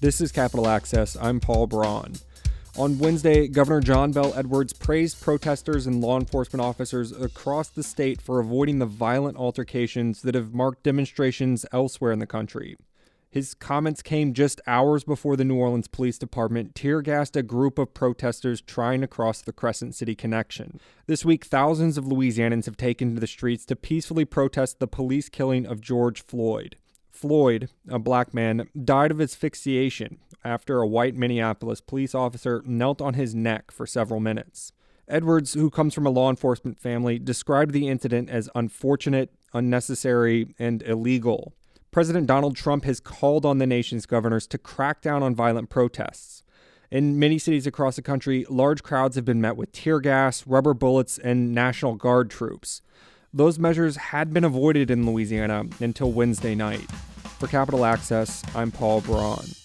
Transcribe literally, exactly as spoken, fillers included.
This is Capitol Access. I'm Paul Braun. On Wednesday, Governor John Bel Edwards praised protesters and law enforcement officers across the state for avoiding the violent altercations that have marked demonstrations elsewhere in the country. His comments came just hours before the New Orleans Police Department tear-gassed a group of protesters trying to cross the Crescent City Connection. This week, thousands of Louisianans have taken to the streets to peacefully protest the police killing of George Floyd. Floyd, a black man, died of asphyxiation after a white Minneapolis police officer knelt on his neck for several minutes. Edwards, who comes from a law enforcement family, described the incident as unfortunate, unnecessary, and illegal. President Donald Trump has called on the nation's governors to crack down on violent protests. In many cities across the country, large crowds have been met with tear gas, rubber bullets, and National Guard troops. Those measures had been avoided in Louisiana until Wednesday night. For Capitol Access, I'm Paul Braun.